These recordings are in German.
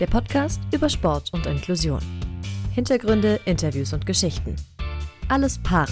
Der Podcast über Sport und Inklusion. Hintergründe, Interviews und Geschichten. Alles Para.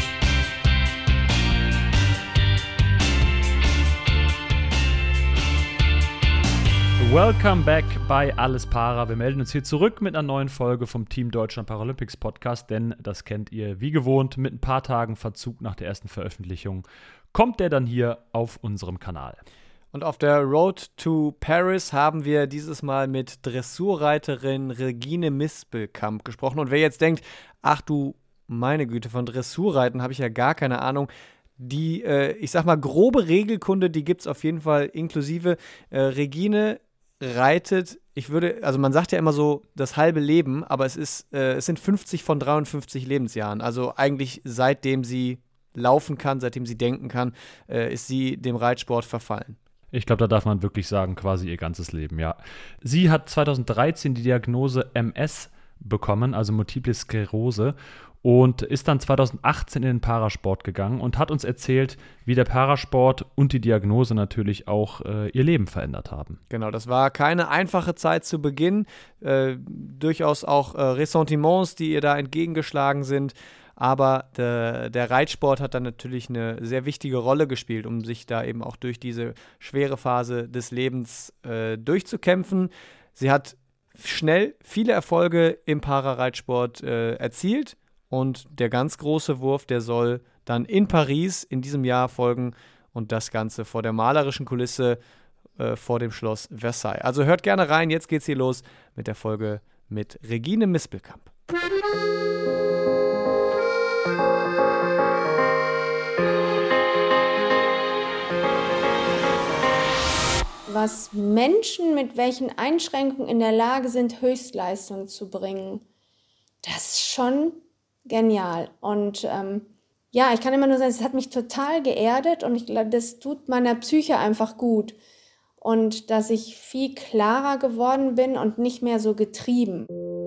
Welcome back bei Alles Para. Wir melden uns hier zurück mit einer neuen Folge vom Team Deutschland Paralympics Podcast, denn das kennt ihr wie gewohnt mit ein paar Tagen Verzug nach der ersten Veröffentlichung. Kommt der dann hier auf unserem Kanal. Und auf der Road to Paris haben wir dieses Mal mit Dressurreiterin Regine Mispelkamp gesprochen. Und wer jetzt denkt, ach du meine Güte, von Dressurreiten habe ich ja gar keine Ahnung. Die, ich sag mal, grobe Regelkunde, die gibt es auf jeden Fall inklusive. Regine reitet, also man sagt ja immer so das halbe Leben, aber es sind 50 von 53 Lebensjahren. Also eigentlich seitdem sie laufen kann, seitdem sie denken kann, ist sie dem Reitsport verfallen. Ich glaube, da darf man wirklich sagen, quasi ihr ganzes Leben, ja. Sie hat 2013 die Diagnose MS bekommen, also Multiple Sklerose, und ist dann 2018 in den Parasport gegangen und hat uns erzählt, wie der Parasport und die Diagnose natürlich auch ihr Leben verändert haben. Genau, das war keine einfache Zeit zu Beginn, durchaus auch Ressentiments, die ihr da entgegengeschlagen sind. Aber der Reitsport hat dann natürlich eine sehr wichtige Rolle gespielt, um sich da eben auch durch diese schwere Phase des Lebens durchzukämpfen. Sie hat schnell viele Erfolge im Parareitsport erzielt und der ganz große Wurf, der soll dann in Paris in diesem Jahr folgen und das Ganze vor der malerischen Kulisse vor dem Schloss Versailles. Also hört gerne rein, jetzt geht's hier los mit der Folge mit Regine Mispelkamp. Was Menschen mit welchen Einschränkungen in der Lage sind, Höchstleistung zu bringen, das ist schon genial. Und ich kann immer nur sagen, es hat mich total geerdet und ich glaube, das tut meiner Psyche einfach gut. Und dass ich viel klarer geworden bin und nicht mehr so getrieben.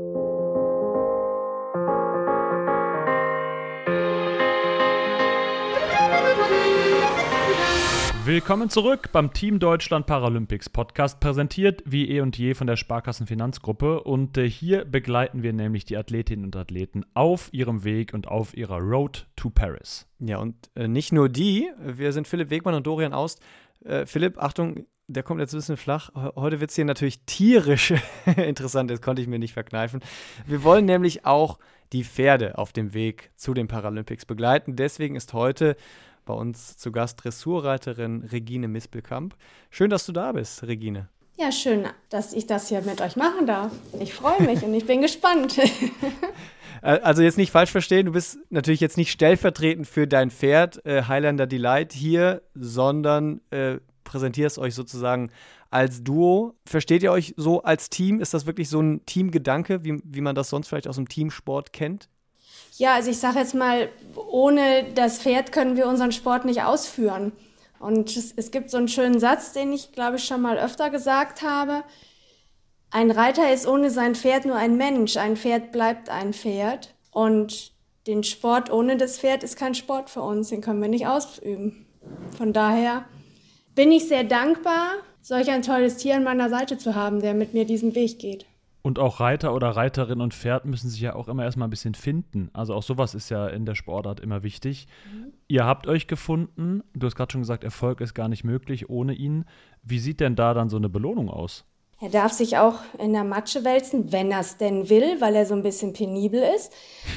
Willkommen zurück beim Team Deutschland Paralympics Podcast, präsentiert wie eh und je von der Sparkassenfinanzgruppe. Und hier begleiten wir nämlich die Athletinnen und Athleten auf ihrem Weg und auf ihrer Road to Paris. Ja, und nicht nur die, wir sind Philipp Wegmann und Dorian Aust. Philipp, Achtung, der kommt jetzt ein bisschen flach. Heute wird es hier natürlich tierisch interessant, das konnte ich mir nicht verkneifen. Wir wollen nämlich auch die Pferde auf dem Weg zu den Paralympics begleiten. Deswegen ist heute bei uns zu Gast Dressurreiterin Regine Mispelkamp. Schön, dass du da bist, Regine. Ja, schön, dass ich das hier mit euch machen darf. Ich freue mich und ich bin gespannt. Also jetzt nicht falsch verstehen, du bist natürlich jetzt nicht stellvertretend für dein Pferd Highlander Delight hier, sondern präsentierst euch sozusagen als Duo. Versteht ihr euch so als Team? Ist das wirklich so ein Teamgedanke, wie man das sonst vielleicht aus dem Teamsport kennt? Ja, also ich sage jetzt mal, ohne das Pferd können wir unseren Sport nicht ausführen. Und es gibt so einen schönen Satz, den ich, glaube ich, schon mal öfter gesagt habe. Ein Reiter ist ohne sein Pferd nur ein Mensch. Ein Pferd bleibt ein Pferd. Und den Sport ohne das Pferd ist kein Sport für uns. Den können wir nicht ausüben. Von daher bin ich sehr dankbar, solch ein tolles Tier an meiner Seite zu haben, der mit mir diesen Weg geht. Und auch Reiter oder Reiterin und Pferd müssen sich ja auch immer erstmal ein bisschen finden. Also auch sowas ist ja in der Sportart immer wichtig. Ihr habt euch gefunden. Du hast gerade schon gesagt, Erfolg ist gar nicht möglich ohne ihn. Wie sieht denn da dann so eine Belohnung aus? Er darf sich auch in der Matsche wälzen, wenn er es denn will, weil er so ein bisschen penibel ist.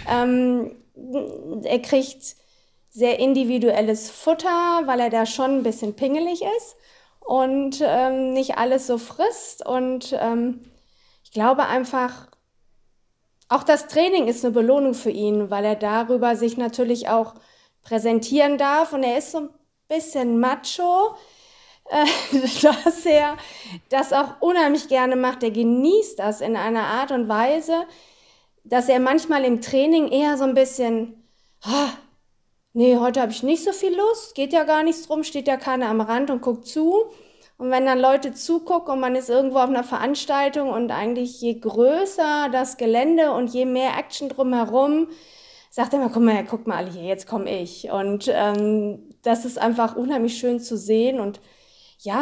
Er kriegt sehr individuelles Futter, weil er da schon ein bisschen pingelig ist und nicht alles so frisst. Und ich glaube einfach, auch das Training ist eine Belohnung für ihn, weil er darüber sich natürlich auch präsentieren darf. Und er ist so ein bisschen macho, dass er das auch unheimlich gerne macht. Er genießt das in einer Art und Weise, dass er manchmal im Training eher so ein bisschen, nee, heute habe ich nicht so viel Lust, geht ja gar nichts drum, steht ja keiner am Rand und guckt zu. Und wenn dann Leute zugucken und man ist irgendwo auf einer Veranstaltung und eigentlich je größer das Gelände und je mehr Action drumherum, sagt er immer, guck mal alle hier, jetzt komme ich. Und das ist einfach unheimlich schön zu sehen und ja,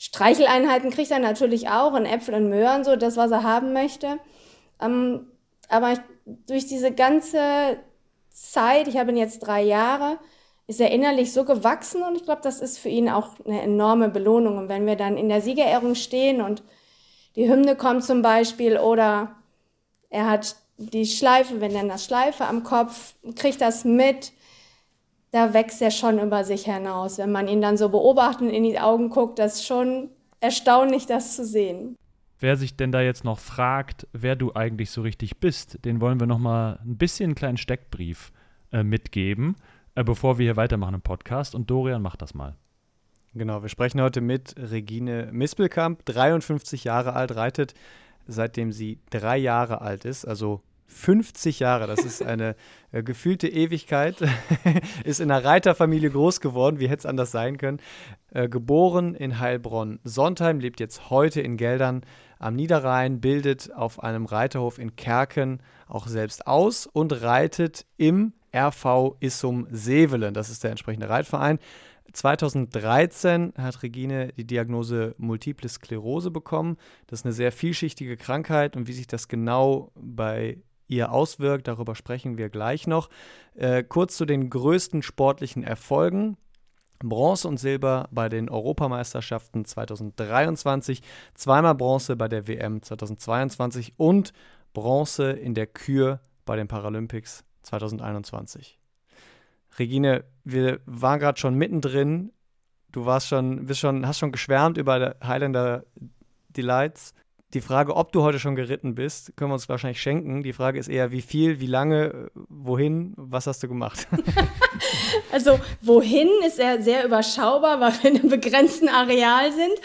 Streicheleinheiten kriegt er natürlich auch und Äpfel und Möhren, so das, was er haben möchte. Aber durch diese ganze Zeit, ich habe ihn jetzt 3 Jahre, ist er innerlich so gewachsen und ich glaube, das ist für ihn auch eine enorme Belohnung. Und wenn wir dann in der Siegerehrung stehen und die Hymne kommt zum Beispiel oder er hat die Schleife, wir nennen das Schleife am Kopf, kriegt das mit, da wächst er schon über sich hinaus. Wenn man ihn dann so beobachtet und in die Augen guckt, das ist schon erstaunlich, das zu sehen. Wer sich denn da jetzt noch fragt, wer du eigentlich so richtig bist, den wollen wir noch mal ein bisschen einen kleinen Steckbrief mitgeben, bevor wir hier weitermachen im Podcast. Und Dorian macht das mal. Genau, wir sprechen heute mit Regine Mispelkamp, 53 Jahre alt, reitet seitdem sie 3 Jahre alt ist, also 50 Jahre, das ist eine gefühlte Ewigkeit, ist in einer Reiterfamilie groß geworden, wie hätte es anders sein können, geboren in Heilbronn-Sontheim, lebt jetzt heute in Geldern am Niederrhein, bildet auf einem Reiterhof in Kerken auch selbst aus und reitet im RV Issum Sevelen, das ist der entsprechende Reitverein. 2013 hat Regine die Diagnose Multiple Sklerose bekommen. Das ist eine sehr vielschichtige Krankheit und wie sich das genau bei ihr auswirkt, darüber sprechen wir gleich noch. Kurz zu den größten sportlichen Erfolgen. Bronze und Silber bei den Europameisterschaften 2023, zweimal Bronze bei der WM 2022 und Bronze in der Kür bei den Paralympics 2021. Regine, wir waren gerade schon mittendrin. Du hast schon geschwärmt über Highlander Delights. Die Frage, ob du heute schon geritten bist, können wir uns wahrscheinlich schenken. Die Frage ist eher, wie viel, wie lange, wohin, was hast du gemacht? Also wohin ist er sehr überschaubar, weil wir in einem begrenzten Areal sind.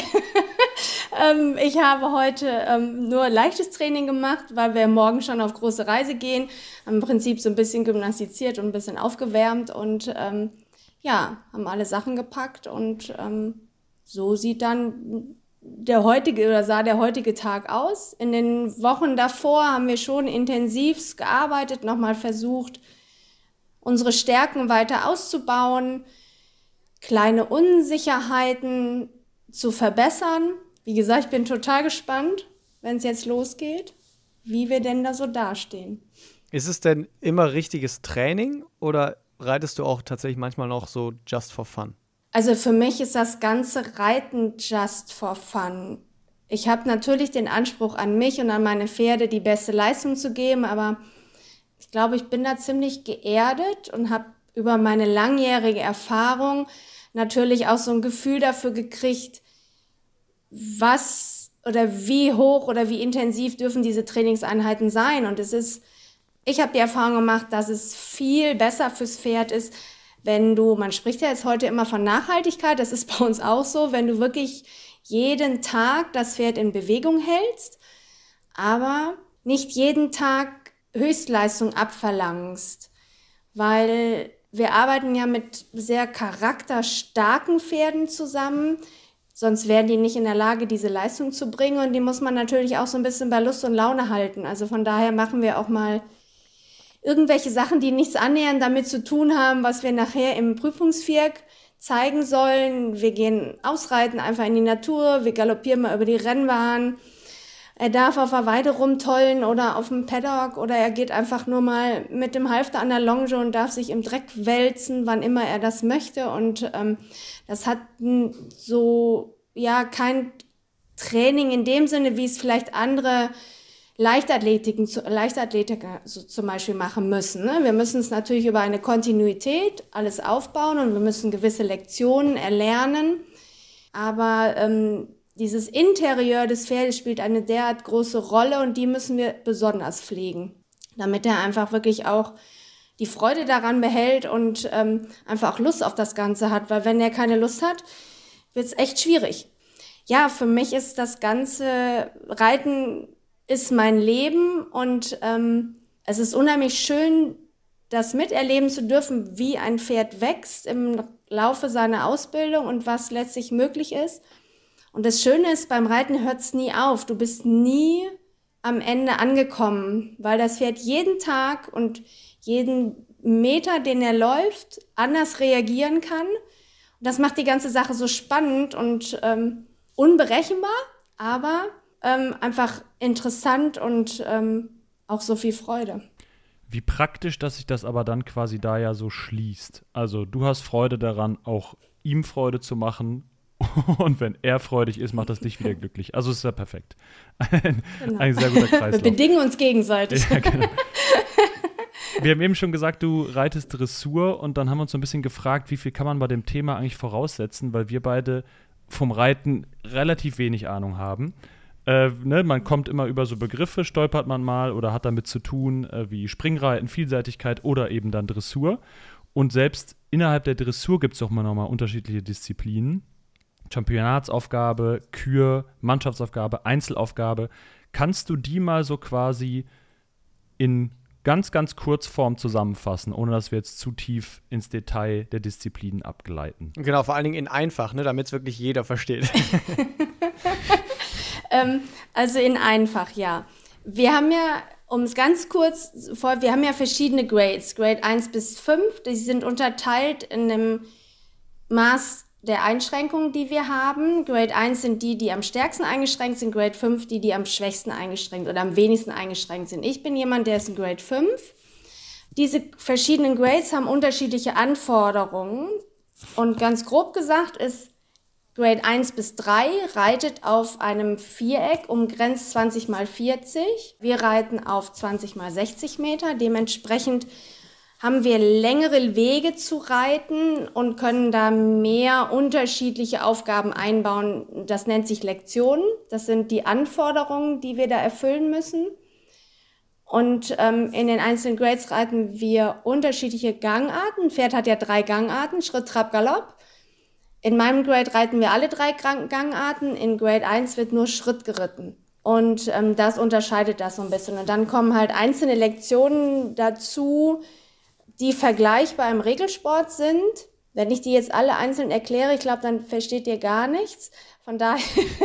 Ich habe heute nur leichtes Training gemacht, weil wir morgen schon auf große Reise gehen. Im Prinzip so ein bisschen gymnastiziert und ein bisschen aufgewärmt und haben alle Sachen gepackt und so sieht dann sah der heutige Tag aus. In den Wochen davor haben wir schon intensiv gearbeitet, nochmal versucht, unsere Stärken weiter auszubauen, kleine Unsicherheiten zu verbessern. Wie gesagt, ich bin total gespannt, wenn es jetzt losgeht, wie wir denn da so dastehen. Ist es denn immer richtiges Training oder reitest du auch tatsächlich manchmal noch so just for fun? Also für mich ist das ganze Reiten just for fun. Ich habe natürlich den Anspruch an mich und an meine Pferde, die beste Leistung zu geben, aber ich glaube, ich bin da ziemlich geerdet und habe über meine langjährige Erfahrung natürlich auch so ein Gefühl dafür gekriegt, was oder wie hoch oder wie intensiv dürfen diese Trainingseinheiten sein. Und ich habe die Erfahrung gemacht, dass es viel besser fürs Pferd ist, man spricht ja jetzt heute immer von Nachhaltigkeit, das ist bei uns auch so, wenn du wirklich jeden Tag das Pferd in Bewegung hältst, aber nicht jeden Tag Höchstleistung abverlangst, weil wir arbeiten ja mit sehr charakterstarken Pferden zusammen, sonst wären die nicht in der Lage, diese Leistung zu bringen und die muss man natürlich auch so ein bisschen bei Lust und Laune halten. Also von daher machen wir auch mal irgendwelche Sachen, die nichts annähernd damit zu tun haben, was wir nachher im Prüfungsvierk zeigen sollen. Wir gehen ausreiten, einfach in die Natur, wir galoppieren mal über die Rennbahn. Er darf auf der Weide rumtollen oder auf dem Paddock oder er geht einfach nur mal mit dem Halfter an der Longe und darf sich im Dreck wälzen, wann immer er das möchte. Und das hat kein Training in dem Sinne, wie es vielleicht andere Leichtathletiker so zum Beispiel machen müssen. Ne? Wir müssen es natürlich über eine Kontinuität alles aufbauen und wir müssen gewisse Lektionen erlernen. Aber dieses Interieur des Pferdes spielt eine derart große Rolle und die müssen wir besonders pflegen, damit er einfach wirklich auch die Freude daran behält und einfach auch Lust auf das Ganze hat. Weil wenn er keine Lust hat, wird es echt schwierig. Ja, für mich ist das ganze Reiten ist mein Leben und es ist unheimlich schön, das miterleben zu dürfen, wie ein Pferd wächst im Laufe seiner Ausbildung und was letztlich möglich ist. Und das Schöne ist, beim Reiten hört es nie auf. Du bist nie am Ende angekommen, weil das Pferd jeden Tag und jeden Meter, den er läuft, anders reagieren kann. Und das macht die ganze Sache so spannend und unberechenbar, aber einfach interessant und auch so viel Freude. Wie praktisch, dass sich das aber dann quasi da ja so schließt. Also du hast Freude daran, auch ihm Freude zu machen. Und wenn er freudig ist, macht das dich wieder glücklich. Also ist ja perfekt. Ein sehr guter Kreislauf. Wir bedingen uns gegenseitig. Ja, genau. Wir haben eben schon gesagt, du reitest Dressur und dann haben wir uns so ein bisschen gefragt, wie viel kann man bei dem Thema eigentlich voraussetzen, weil wir beide vom Reiten relativ wenig Ahnung haben. Man kommt immer über so Begriffe, stolpert man mal oder hat damit zu tun, wie Springreiten, Vielseitigkeit oder eben dann Dressur. Und selbst innerhalb der Dressur gibt es auch mal nochmal unterschiedliche Disziplinen. Championatsaufgabe, Kür, Mannschaftsaufgabe, Einzelaufgabe. Kannst du die mal so quasi in ganz, ganz Kurzform zusammenfassen, ohne dass wir jetzt zu tief ins Detail der Disziplinen abgleiten? Genau, vor allen Dingen in einfach, ne, damit es wirklich jeder versteht. Also in einfach, ja. Wir haben ja, um es ganz kurz wir haben ja verschiedene Grades, Grade 1 bis 5, die sind unterteilt in dem Maß der Einschränkungen, die wir haben. Grade 1 sind die am stärksten eingeschränkt sind, Grade 5 die am schwächsten eingeschränkt oder am wenigsten eingeschränkt sind. Ich bin jemand, der ist in Grade 5. Diese verschiedenen Grades haben unterschiedliche Anforderungen und ganz grob gesagt ist Grade 1 bis 3 reitet auf einem Viereck umgrenzt 20 mal 40. Wir reiten auf 20 mal 60 Meter. Dementsprechend haben wir längere Wege zu reiten und können da mehr unterschiedliche Aufgaben einbauen. Das nennt sich Lektionen. Das sind die Anforderungen, die wir da erfüllen müssen. Und in den einzelnen Grades reiten wir unterschiedliche Gangarten. Ein Pferd hat ja 3 Gangarten, Schritt, Trab, Galopp. In meinem Grade reiten wir alle 3 Gangarten. In Grade 1 wird nur Schritt geritten. Und das unterscheidet das so ein bisschen. Und dann kommen halt einzelne Lektionen dazu, die vergleichbar im Regelsport sind. Wenn ich die jetzt alle einzeln erkläre, ich glaube, dann versteht ihr gar nichts. Von daher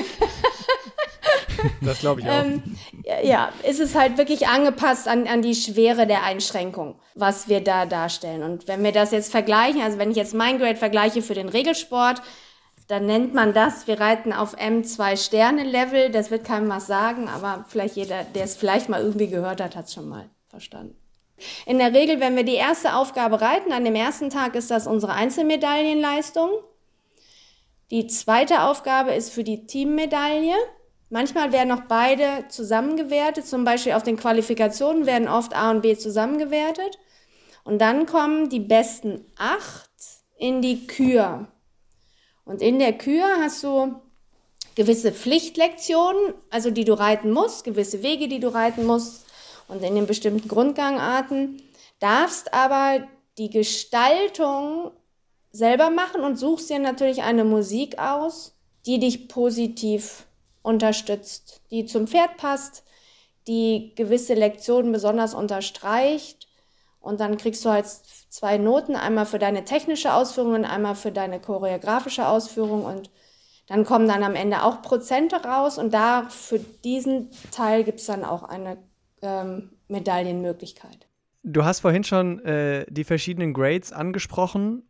das glaube ich auch. Ist es halt wirklich angepasst an die Schwere der Einschränkung, was wir da darstellen. Und wenn wir das jetzt vergleichen, also wenn ich jetzt mein Grade vergleiche für den Regelsport, dann nennt man das, wir reiten auf M2-Sterne-Level. Das wird keinem was sagen, aber vielleicht jeder, der es vielleicht mal irgendwie gehört hat, hat es schon mal verstanden. In der Regel, wenn wir die erste Aufgabe reiten, an dem ersten Tag ist das unsere Einzelmedaillenleistung. Die zweite Aufgabe ist für die Teammedaille. Manchmal werden auch beide zusammengewertet. Zum Beispiel auf den Qualifikationen werden oft A und B zusammengewertet. Und dann kommen die besten 8 in die Kür. Und in der Kür hast du gewisse Pflichtlektionen, also die du reiten musst, gewisse Wege, die du reiten musst. Und in den bestimmten Grundgangarten darfst aber die Gestaltung selber machen und suchst dir natürlich eine Musik aus, die dich positiv unterstützt, die zum Pferd passt, die gewisse Lektionen besonders unterstreicht. Und dann kriegst du halt 2 Noten, einmal für deine technische Ausführung und einmal für deine choreografische Ausführung. Und dann kommen dann am Ende auch Prozente raus. Und da für diesen Teil gibt es dann auch eine Medaillenmöglichkeit. Du hast vorhin schon die verschiedenen Grades angesprochen.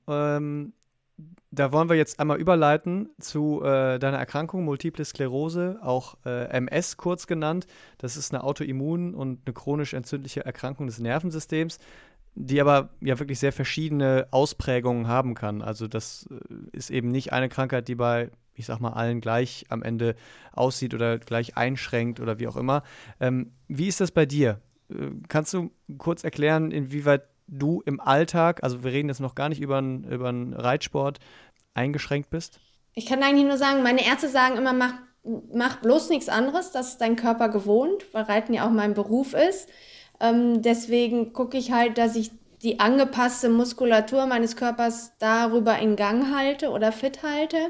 Da wollen wir jetzt einmal überleiten zu deiner Erkrankung, Multiple Sklerose, auch MS kurz genannt. Das ist eine autoimmun und eine chronisch entzündliche Erkrankung des Nervensystems, die aber ja wirklich sehr verschiedene Ausprägungen haben kann. Also das ist eben nicht eine Krankheit, die bei, ich sag mal, allen gleich am Ende aussieht oder gleich einschränkt oder wie auch immer. Wie ist das bei dir? Kannst du kurz erklären, inwieweit du im Alltag, also wir reden jetzt noch gar nicht über einen Reitsport, eingeschränkt bist? Ich kann eigentlich nur sagen, meine Ärzte sagen immer, mach bloß nichts anderes, das ist dein Körper gewohnt, weil Reiten ja auch mein Beruf ist. Deswegen gucke ich halt, dass ich die angepasste Muskulatur meines Körpers darüber in Gang halte oder fit halte.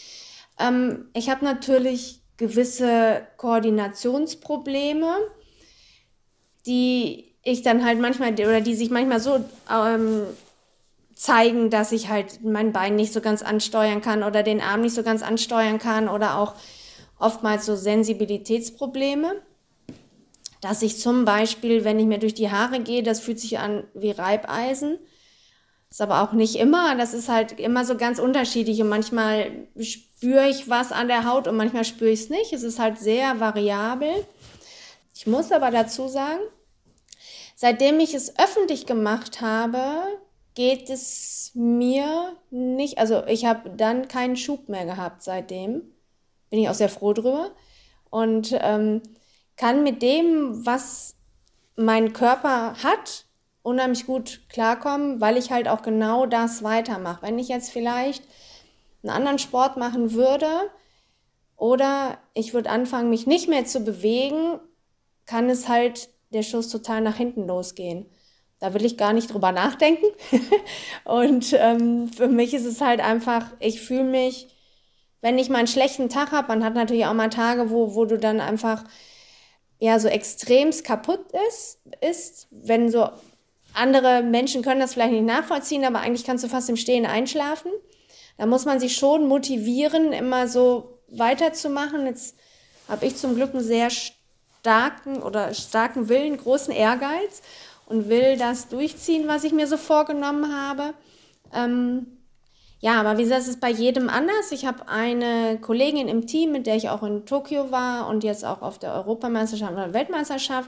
Ich habe natürlich gewisse Koordinationsprobleme, die ich dann halt manchmal, oder die sich manchmal so zeigen, dass ich halt mein Bein nicht so ganz ansteuern kann oder den Arm nicht so ganz ansteuern kann oder auch oftmals so Sensibilitätsprobleme, dass ich zum Beispiel, wenn ich mir durch die Haare gehe, das fühlt sich an wie Reibeisen. Ist aber auch nicht immer, das ist halt immer so ganz unterschiedlich und manchmal spüre ich was an der Haut und manchmal spüre ich es nicht. Es ist halt sehr variabel. Ich muss aber dazu sagen, seitdem ich es öffentlich gemacht habe, geht es mir nicht, also ich habe dann keinen Schub mehr gehabt seitdem. Bin ich auch sehr froh drüber. Und kann mit dem, was mein Körper hat, unheimlich gut klarkommen, weil ich halt auch genau das weitermache. Wenn ich jetzt vielleicht einen anderen Sport machen würde oder ich würde anfangen, mich nicht mehr zu bewegen, kann es halt der Schuss total nach hinten losgehen. Da will ich gar nicht drüber nachdenken. Und für mich ist es halt einfach, ich fühle mich, wenn ich mal einen schlechten Tag habe, man hat natürlich auch mal Tage, wo du dann einfach ja so extremst kaputt ist, wenn so andere Menschen können das vielleicht nicht nachvollziehen, aber eigentlich kannst du fast im Stehen einschlafen. Da muss man sich schon motivieren, immer so weiterzumachen. Jetzt habe ich zum Glück einen sehr starken Willen, großen Ehrgeiz und will das durchziehen, was ich mir so vorgenommen habe. Ja, aber wie gesagt, es ist bei jedem anders. Ich habe eine Kollegin im Team, mit der ich auch in Tokio war und jetzt auch auf der Europameisterschaft oder Weltmeisterschaft.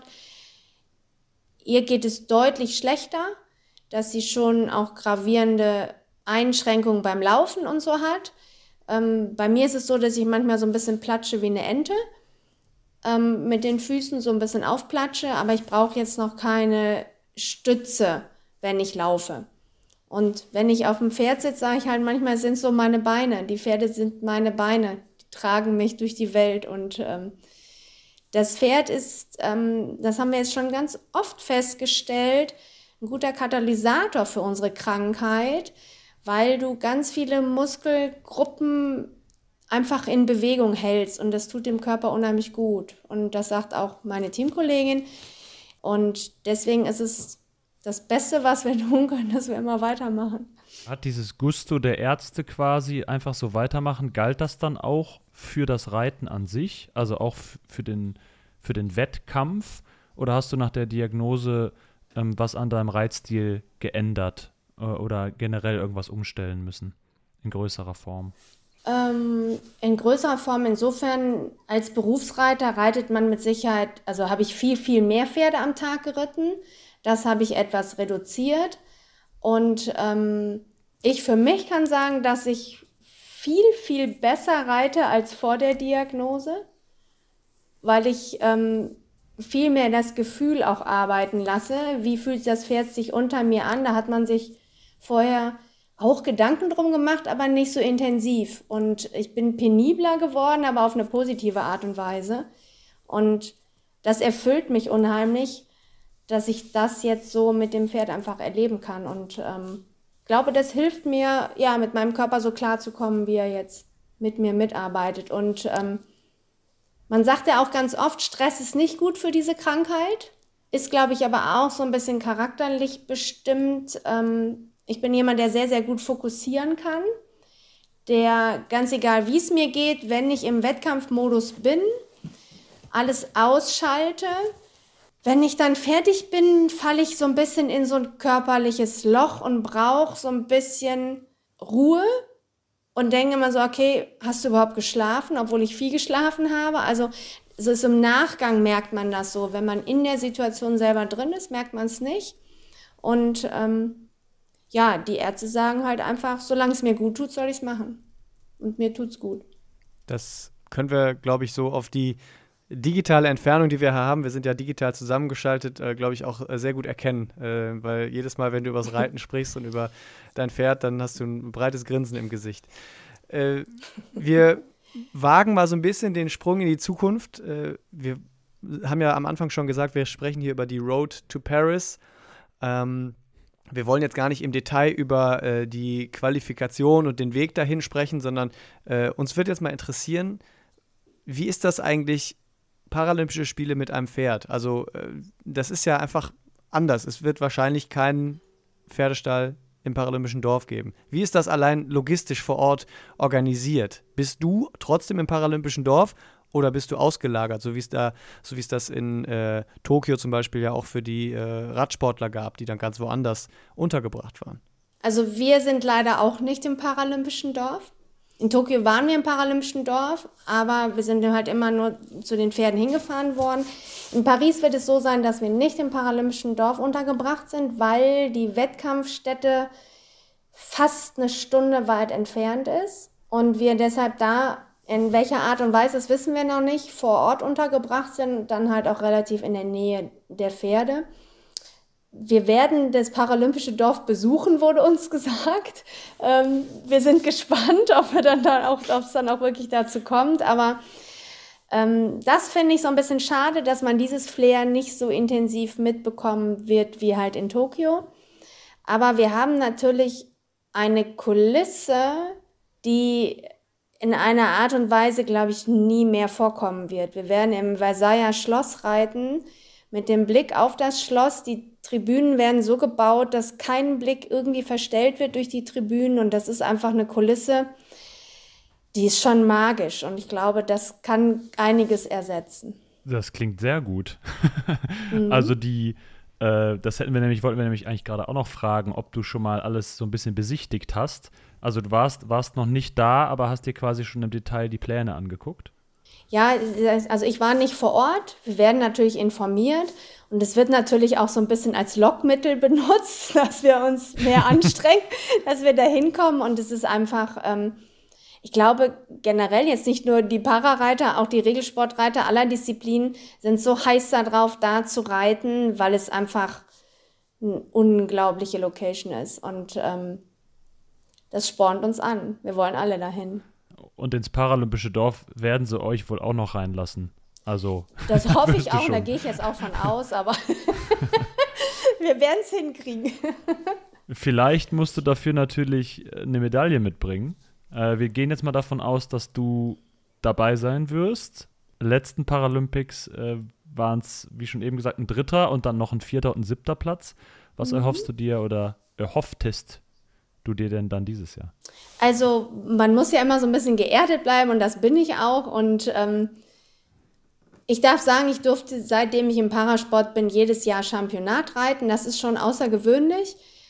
Ihr geht es deutlich schlechter, dass sie schon auch gravierende Einschränkungen beim Laufen und so hat. Bei mir ist es so, dass ich manchmal so ein bisschen platsche wie eine Ente, mit den Füßen so ein bisschen aufplatsche, aber ich brauche jetzt noch keine Stütze, wenn ich laufe. Und wenn ich auf dem Pferd sitze, sage ich halt, manchmal sind es so meine Beine. Die Pferde sind meine Beine, die tragen mich durch die Welt. Und das Pferd ist, das haben wir jetzt schon ganz oft festgestellt, ein guter Katalysator für unsere Krankheit, weil du ganz viele Muskelgruppen einfach in Bewegung hältst. Und das tut dem Körper unheimlich gut. Und das sagt auch meine Teamkollegin. Und deswegen ist es das Beste, was wir tun können, dass wir immer weitermachen. Hat dieses Gusto der Ärzte quasi einfach so weitermachen, galt das dann auch für das Reiten an sich, also auch für den Wettkampf? Oder hast du nach der Diagnose was an deinem Reitstil geändert oder generell irgendwas umstellen müssen in größerer Form? In größerer Form insofern, als Berufsreiter reitet man mit Sicherheit, also habe ich viel, viel mehr Pferde am Tag geritten. Das habe ich etwas reduziert und ich für mich kann sagen, dass ich viel, viel besser reite als vor der Diagnose, weil ich viel mehr das Gefühl auch arbeiten lasse. Wie fühlt das Pferd sich unter mir an? Da hat man sich vorher auch Gedanken drum gemacht, aber nicht so intensiv. Und ich bin penibler geworden, aber auf eine positive Art und Weise. Und das erfüllt mich unheimlich, dass ich das jetzt so mit dem Pferd einfach erleben kann. Und glaube, das hilft mir, ja, mit meinem Körper so klarzukommen, wie er jetzt mit mir mitarbeitet. Und man sagt ja auch ganz oft, Stress ist nicht gut für diese Krankheit. Ist, glaube ich, aber auch so ein bisschen charakterlich bestimmt. Ich bin jemand, der sehr, sehr gut fokussieren kann. Der, ganz egal, wie es mir geht, wenn ich im Wettkampfmodus bin, alles ausschalte. Wenn ich dann fertig bin, falle ich so ein bisschen in so ein körperliches Loch und brauche so ein bisschen Ruhe und denke immer so, okay, hast du überhaupt geschlafen, obwohl ich viel geschlafen habe? Also so ist im Nachgang merkt man das so. Wenn man in der Situation selber drin ist, merkt man es nicht. Und ja, die Ärzte sagen halt einfach, solange es mir gut tut, soll ich es machen. Und mir tut's gut. Das können wir, glaube ich, so auf die digitale Entfernung, die wir haben, wir sind ja digital zusammengeschaltet, glaube ich, auch sehr gut erkennen. Weil jedes Mal, wenn du über das Reiten sprichst und über dein Pferd, dann hast du ein breites Grinsen im Gesicht. Wir wagen mal so ein bisschen den Sprung in die Zukunft. Wir haben ja am Anfang schon gesagt, wir sprechen hier über die Road to Paris. Wir wollen jetzt gar nicht im Detail über die Qualifikation und den Weg dahin sprechen, sondern uns wird jetzt mal interessieren, wie ist das eigentlich, Paralympische Spiele mit einem Pferd? Also das ist ja einfach anders. Es wird wahrscheinlich keinen Pferdestall im Paralympischen Dorf geben. Wie ist das allein logistisch vor Ort organisiert? Bist du trotzdem im Paralympischen Dorf oder bist du ausgelagert, so wie es das in Tokio zum Beispiel ja auch für die Radsportler gab, die dann ganz woanders untergebracht waren? Also wir sind leider auch nicht im Paralympischen Dorf. In Tokio waren wir im Paralympischen Dorf, aber wir sind halt immer nur zu den Pferden hingefahren worden. In Paris wird es so sein, dass wir nicht im Paralympischen Dorf untergebracht sind, weil die Wettkampfstätte fast eine Stunde weit entfernt ist und wir deshalb da, in welcher Art und Weise, das wissen wir noch nicht, vor Ort untergebracht sind und dann halt auch relativ in der Nähe der Pferde. Wir werden das Paralympische Dorf besuchen, wurde uns gesagt. Wir sind gespannt, ob es dann auch wirklich dazu kommt. Aber das finde ich so ein bisschen schade, dass man dieses Flair nicht so intensiv mitbekommen wird wie halt in Tokio. Aber wir haben natürlich eine Kulisse, die in einer Art und Weise, glaube ich, nie mehr vorkommen wird. Wir werden im Versailler Schloss reiten, mit dem Blick auf das Schloss. Die Tribünen werden so gebaut, dass kein Blick irgendwie verstellt wird durch die Tribünen. Und das ist einfach eine Kulisse, die ist schon magisch. Und ich glaube, das kann einiges ersetzen. Das klingt sehr gut. Also das wollten wir nämlich eigentlich gerade auch noch fragen, ob du schon mal alles so ein bisschen besichtigt hast. Also du warst noch nicht da, aber hast dir quasi schon im Detail die Pläne angeguckt? Ja, also ich war nicht vor Ort. Wir werden natürlich informiert und es wird natürlich auch so ein bisschen als Lockmittel benutzt, dass wir uns mehr anstrengen, dass wir da hinkommen. Und es ist einfach, ich glaube generell jetzt nicht nur die Parareiter, auch die Regelsportreiter aller Disziplinen sind so heiß darauf, da zu reiten, weil es einfach eine unglaubliche Location ist. Und das spornt uns an. Wir wollen alle dahin. Und ins Paralympische Dorf werden sie euch wohl auch noch reinlassen. Also das hoffe ich auch, da gehe ich jetzt auch von aus, aber wir werden es hinkriegen. Vielleicht musst du dafür natürlich eine Medaille mitbringen. Wir gehen jetzt mal davon aus, dass du dabei sein wirst. Letzten Paralympics waren es, wie schon eben gesagt, ein 3. und dann noch ein 4. und ein 7. Platz. Was erhoffst du dir oder erhofftest du dir denn dann dieses Jahr? Also man muss ja immer so ein bisschen geerdet bleiben und das bin ich auch. Und ich darf sagen, ich durfte, seitdem ich im Parasport bin, jedes Jahr Championat reiten. Das ist schon außergewöhnlich.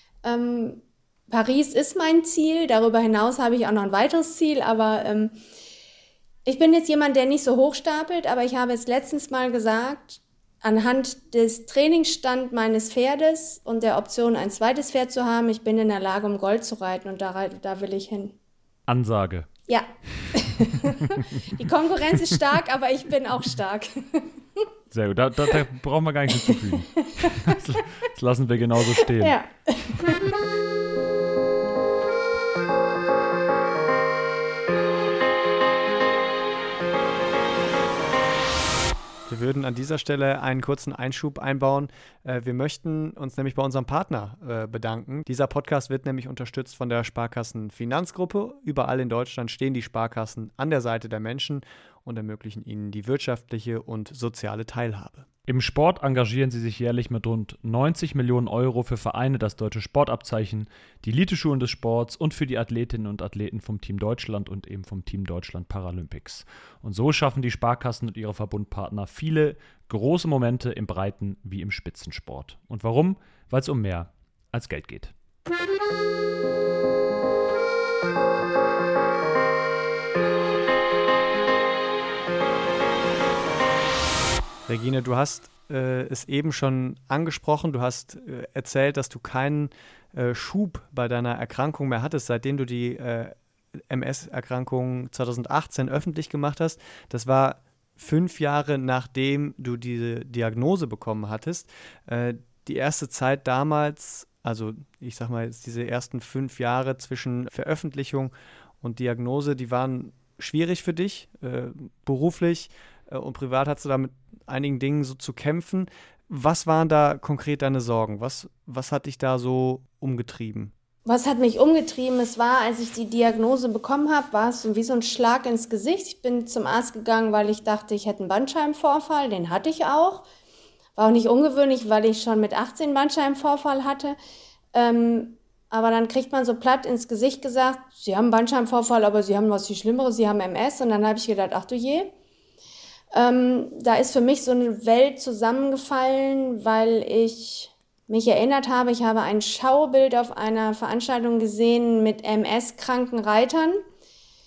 Paris ist mein Ziel. Darüber hinaus habe ich auch noch ein weiteres Ziel. Aber ich bin jetzt jemand, der nicht so hoch stapelt. Aber ich habe es letztens mal gesagt, anhand des Trainingsstand meines Pferdes und der Option, ein zweites Pferd zu haben, ich bin in der Lage, um Gold zu reiten und da will ich hin. Ansage. Ja. Die Konkurrenz ist stark, aber ich bin auch stark. Sehr gut, da brauchen wir gar nicht hinzufügen. Das lassen wir genauso stehen. Ja. Wir würden an dieser Stelle einen kurzen Einschub einbauen. Wir möchten uns nämlich bei unserem Partner bedanken. Dieser Podcast wird nämlich unterstützt von der Sparkassen-Finanzgruppe. Überall in Deutschland stehen die Sparkassen an der Seite der Menschen und ermöglichen ihnen die wirtschaftliche und soziale Teilhabe. Im Sport engagieren sie sich jährlich mit rund 90 Millionen Euro für Vereine, das deutsche Sportabzeichen, die Eliteschulen des Sports und für die Athletinnen und Athleten vom Team Deutschland und eben vom Team Deutschland Paralympics. Und so schaffen die Sparkassen und ihre Verbundpartner viele große Momente im Breiten- wie im Spitzensport. Und warum? Weil es um mehr als Geld geht. Regine, du hast es eben schon angesprochen. Du hast erzählt, dass du keinen Schub bei deiner Erkrankung mehr hattest, seitdem du die MS-Erkrankung 2018 öffentlich gemacht hast. Das war 5 Jahre, nachdem du diese Diagnose bekommen hattest. Die erste Zeit damals, also ich sag mal jetzt diese ersten 5 Jahre zwischen Veröffentlichung und Diagnose, die waren schwierig für dich, beruflich und privat hattest du da mit einigen Dingen so zu kämpfen. Was waren da konkret deine Sorgen? Was hat dich da so umgetrieben? Was hat mich umgetrieben? Es war, als ich die Diagnose bekommen habe, war es wie so ein Schlag ins Gesicht. Ich bin zum Arzt gegangen, weil ich dachte, ich hätte einen Bandscheibenvorfall. Den hatte ich auch. War auch nicht ungewöhnlich, weil ich schon mit 18 Bandscheibenvorfall hatte. Aber dann kriegt man so platt ins Gesicht gesagt, Sie haben einen Bandscheibenvorfall, aber Sie haben was viel Schlimmeres, Sie haben MS. Und dann habe ich gedacht, ach du je. Da ist für mich so eine Welt zusammengefallen, weil ich mich erinnert habe, ich habe ein Schaubild auf einer Veranstaltung gesehen mit MS-kranken Reitern.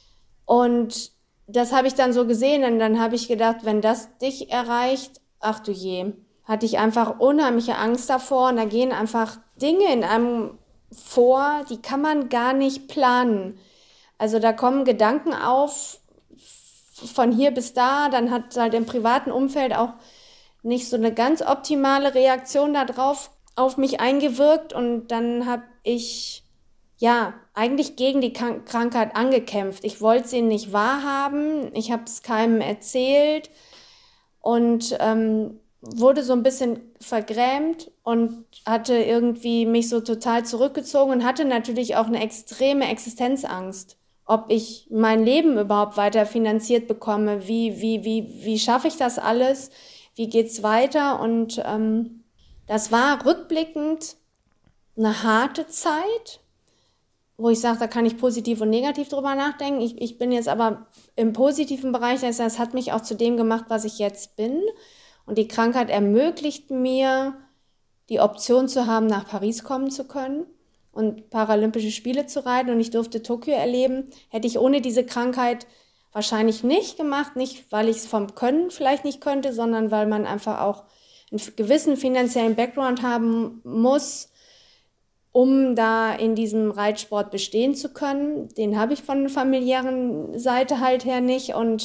Und das habe ich dann so gesehen und dann habe ich gedacht, wenn das dich erreicht, ach du je, hatte ich einfach unheimliche Angst davor und da gehen einfach Dinge in einem vor, die kann man gar nicht planen. Also da kommen Gedanken auf von hier bis da, dann hat halt im privaten Umfeld auch nicht so eine ganz optimale Reaktion darauf auf mich eingewirkt und dann habe ich ja eigentlich gegen die Krankheit angekämpft. Ich wollte sie nicht wahrhaben, ich habe es keinem erzählt und wurde so ein bisschen vergrämt und hatte irgendwie mich so total zurückgezogen und hatte natürlich auch eine extreme Existenzangst, ob ich mein Leben überhaupt weiter finanziert bekomme, wie schaffe ich das alles, wie geht's weiter und das war rückblickend eine harte Zeit, wo ich sage, da kann ich positiv und negativ drüber nachdenken. Ich bin jetzt aber im positiven Bereich, das heißt, es hat mich auch zu dem gemacht, was ich jetzt bin. Und die Krankheit ermöglicht mir, die Option zu haben, nach Paris kommen zu können und Paralympische Spiele zu reiten. Und ich durfte Tokio erleben. Hätte ich ohne diese Krankheit wahrscheinlich nicht gemacht. Nicht, weil ich es vom Können vielleicht nicht könnte, sondern weil man einfach auch einen gewissen finanziellen Background haben muss, um da in diesem Reitsport bestehen zu können. Den habe ich von der familiären Seite halt her nicht. Und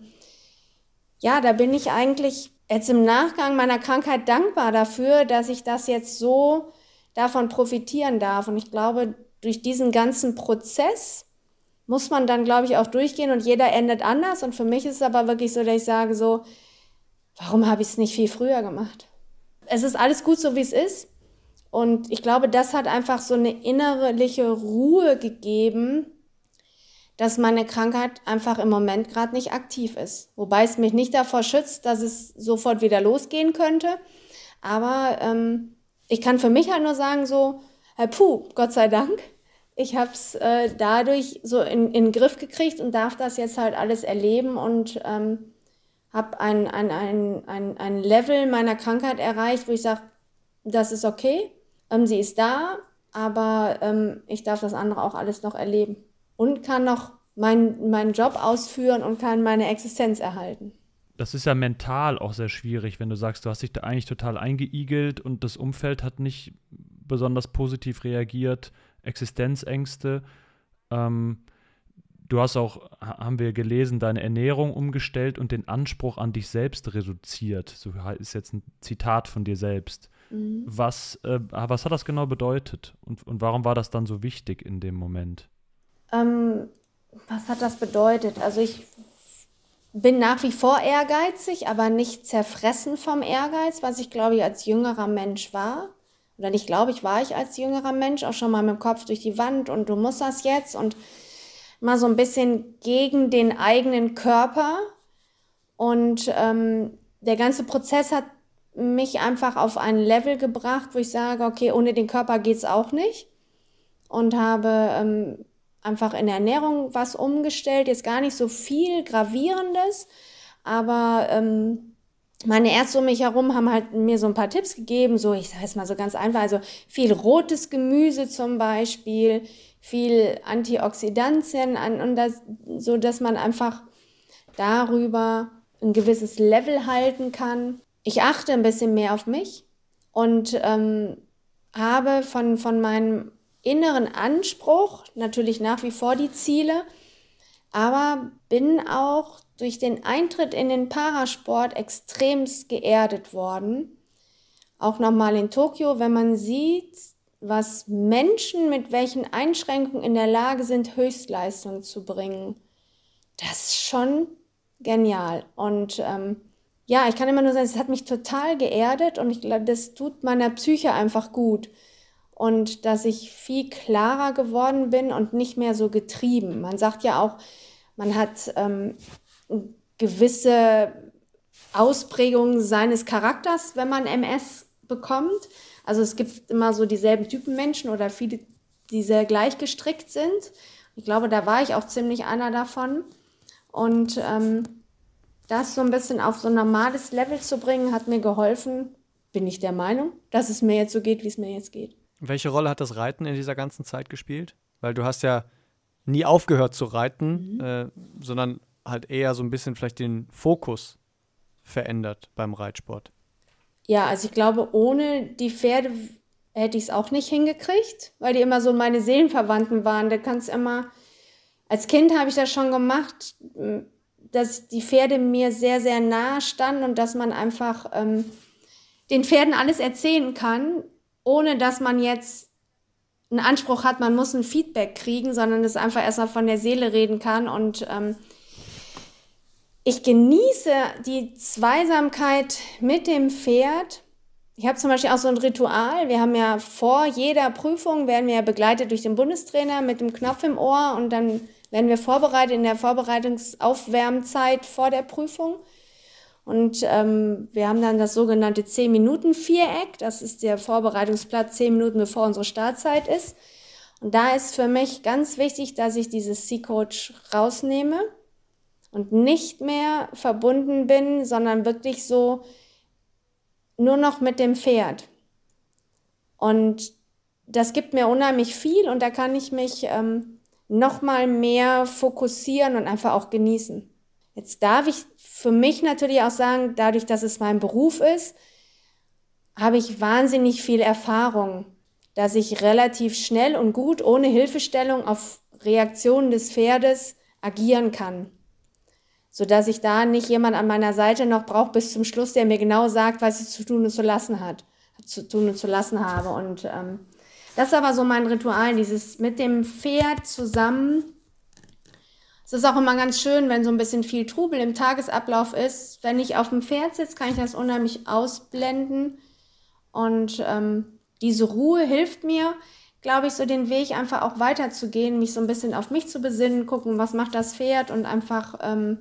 ja, da bin ich eigentlich jetzt im Nachgang meiner Krankheit dankbar dafür, dass ich das jetzt so davon profitieren darf. Und ich glaube, durch diesen ganzen Prozess muss man dann, glaube ich, auch durchgehen und jeder endet anders. Und für mich ist es aber wirklich so, dass ich sage so, warum habe ich es nicht viel früher gemacht? Es ist alles gut, so wie es ist. Und ich glaube, das hat einfach so eine innerliche Ruhe gegeben, dass meine Krankheit einfach im Moment gerade nicht aktiv ist. Wobei es mich nicht davor schützt, dass es sofort wieder losgehen könnte. Aber ich kann für mich halt nur sagen so, Gott sei Dank, ich habe es dadurch so in den Griff gekriegt und darf das jetzt halt alles erleben und habe ein Level meiner Krankheit erreicht, wo ich sage, das ist okay, sie ist da, aber ich darf das andere auch alles noch erleben. Und kann noch meinen Job ausführen und kann meine Existenz erhalten. Das ist ja mental auch sehr schwierig, wenn du sagst, du hast dich da eigentlich total eingeigelt und das Umfeld hat nicht besonders positiv reagiert, Existenzängste. Du hast auch, haben wir gelesen, deine Ernährung umgestellt und den Anspruch an dich selbst reduziert. So ist jetzt ein Zitat von dir selbst. Mhm. Was hat das genau bedeutet und warum war das dann so wichtig in dem Moment? Was hat das bedeutet? Also ich bin nach wie vor ehrgeizig, aber nicht zerfressen vom Ehrgeiz, was ich, glaube ich, als jüngerer Mensch war. Oder nicht, glaube ich, war ich als jüngerer Mensch auch schon mal mit dem Kopf durch die Wand und du musst das jetzt und mal so ein bisschen gegen den eigenen Körper. Und der ganze Prozess hat mich einfach auf ein Level gebracht, wo ich sage, okay, ohne den Körper geht's auch nicht. Und habe einfach in der Ernährung was umgestellt, jetzt gar nicht so viel Gravierendes, aber meine Ärzte um mich herum haben halt mir so ein paar Tipps gegeben, so ich sage es mal so ganz einfach, also viel rotes Gemüse zum Beispiel, viel Antioxidantien und das, so dass man einfach darüber ein gewisses Level halten kann. Ich achte ein bisschen mehr auf mich und habe von meinem inneren Anspruch, natürlich nach wie vor die Ziele, aber bin auch durch den Eintritt in den Parasport extremst geerdet worden. Auch nochmal in Tokio, wenn man sieht, was Menschen mit welchen Einschränkungen in der Lage sind, Höchstleistungen zu bringen. Das ist schon genial. Und ja, ich kann immer nur sagen, es hat mich total geerdet und ich glaube, das tut meiner Psyche einfach gut. Und dass ich viel klarer geworden bin und nicht mehr so getrieben. Man sagt ja auch, man hat gewisse Ausprägungen seines Charakters, wenn man MS bekommt. Also es gibt immer so dieselben Typen Menschen oder viele, die sehr gleich gestrickt sind. Ich glaube, da war ich auch ziemlich einer davon. Und das so ein bisschen auf so ein normales Level zu bringen, hat mir geholfen, bin ich der Meinung, dass es mir jetzt so geht, wie es mir jetzt geht. Welche Rolle hat das Reiten in dieser ganzen Zeit gespielt? Weil du hast ja nie aufgehört zu reiten, sondern halt eher so ein bisschen vielleicht den Fokus verändert beim Reitsport. Ja, also ich glaube, ohne die Pferde hätte ich es auch nicht hingekriegt, weil die immer so meine Seelenverwandten waren. Da kannst immer, als Kind habe ich das schon gemacht, dass die Pferde mir sehr, sehr nahe standen und dass man einfach den Pferden alles erzählen kann, ohne dass man jetzt einen Anspruch hat, man muss ein Feedback kriegen, sondern es einfach erstmal von der Seele reden kann. Und ich genieße die Zweisamkeit mit dem Pferd. Ich habe zum Beispiel auch so ein Ritual. Wir haben ja vor jeder Prüfung, werden wir ja begleitet durch den Bundestrainer mit dem Knopf im Ohr und dann werden wir vorbereitet in der Vorbereitungsaufwärmzeit vor der Prüfung. Und wir haben dann das sogenannte 10-Minuten-Viereck. Das ist der Vorbereitungsplatz 10 Minuten, bevor unsere Startzeit ist. Und da ist für mich ganz wichtig, dass ich dieses C-Coach rausnehme und nicht mehr verbunden bin, sondern wirklich so nur noch mit dem Pferd. Und das gibt mir unheimlich viel und da kann ich mich noch mal mehr fokussieren und einfach auch genießen. Jetzt darf ich für mich natürlich auch sagen, dadurch, dass es mein Beruf ist, habe ich wahnsinnig viel Erfahrung, dass ich relativ schnell und gut ohne Hilfestellung auf Reaktionen des Pferdes agieren kann. Sodass ich da nicht jemand an meiner Seite noch brauche bis zum Schluss, der mir genau sagt, was ich zu tun und zu lassen habe. Und das ist aber so mein Ritual, dieses mit dem Pferd zusammen. Es ist auch immer ganz schön, wenn so ein bisschen viel Trubel im Tagesablauf ist. Wenn ich auf dem Pferd sitze, kann ich das unheimlich ausblenden. Und diese Ruhe hilft mir, glaube ich, so den Weg einfach auch weiterzugehen, mich so ein bisschen auf mich zu besinnen, gucken, was macht das Pferd und einfach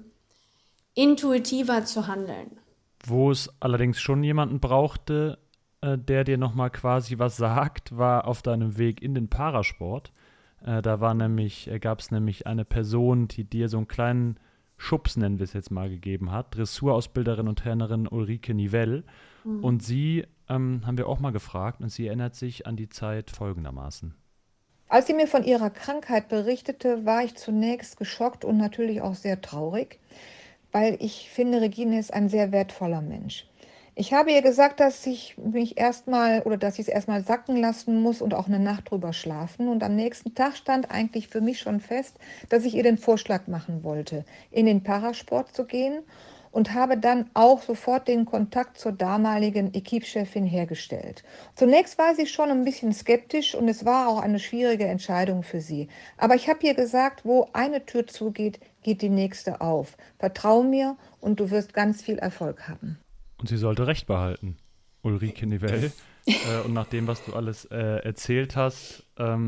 intuitiver zu handeln. Wo es allerdings schon jemanden brauchte, der dir nochmal quasi was sagt, war auf deinem Weg in den Parasport. Da gab es nämlich eine Person, die dir so einen kleinen Schubs, nennen wir es jetzt mal, gegeben hat. Dressurausbilderin und Trainerin Ulrike Nivell. Und sie haben wir auch mal gefragt und sie erinnert sich an die Zeit folgendermaßen. Als sie mir von ihrer Krankheit berichtete, war ich zunächst geschockt und natürlich auch sehr traurig, weil ich finde, Regine ist ein sehr wertvoller Mensch. Ich habe ihr gesagt, dass ich es erstmal sacken lassen muss und auch eine Nacht drüber schlafen. Und am nächsten Tag stand eigentlich für mich schon fest, dass ich ihr den Vorschlag machen wollte, in den Parasport zu gehen und habe dann auch sofort den Kontakt zur damaligen Equipechefin hergestellt. Zunächst war sie schon ein bisschen skeptisch und es war auch eine schwierige Entscheidung für sie. Aber ich habe ihr gesagt, wo eine Tür zugeht, geht die nächste auf. Vertrau mir und du wirst ganz viel Erfolg haben. Und sie sollte Recht behalten, Ulrike Nivell. Und nach dem, was du alles erzählt hast,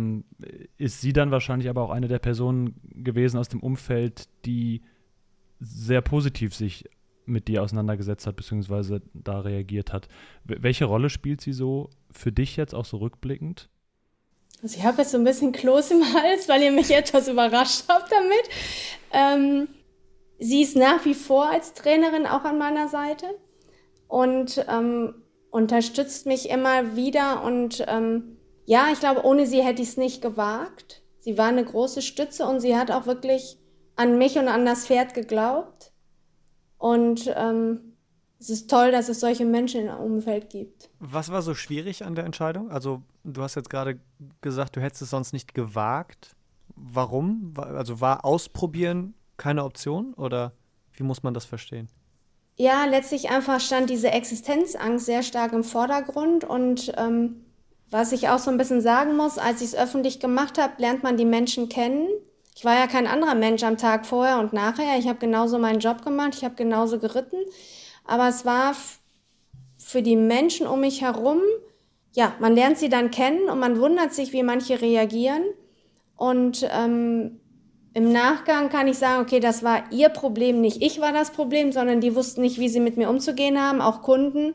ist sie dann wahrscheinlich aber auch eine der Personen gewesen aus dem Umfeld, die sehr positiv sich mit dir auseinandergesetzt hat, beziehungsweise da reagiert hat. Welche Rolle spielt sie so für dich jetzt, auch so rückblickend? Also ich habe jetzt so ein bisschen Kloß im Hals, weil ihr mich etwas überrascht habt damit. Sie ist nach wie vor als Trainerin auch an meiner Seite und unterstützt mich immer wieder. Und ja, ich glaube, ohne sie hätte ich es nicht gewagt. Sie war eine große Stütze und sie hat auch wirklich an mich und an das Pferd geglaubt. Und es ist toll, dass es solche Menschen im Umfeld gibt. Was war so schwierig an der Entscheidung? Also du hast jetzt gerade gesagt, du hättest es sonst nicht gewagt. Warum? Also war Ausprobieren keine Option oder wie muss man das verstehen? Ja, letztlich einfach stand diese Existenzangst sehr stark im Vordergrund und was ich auch so ein bisschen sagen muss, als ich es öffentlich gemacht habe, lernt man die Menschen kennen. Ich war ja kein anderer Mensch am Tag vorher und nachher. Ich habe genauso meinen Job gemacht, ich habe genauso geritten. Aber es war für die Menschen um mich herum, ja, man lernt sie dann kennen und man wundert sich, wie manche reagieren. Und im Nachgang kann ich sagen, okay, das war ihr Problem, nicht ich war das Problem, sondern die wussten nicht, wie sie mit mir umzugehen haben, auch Kunden.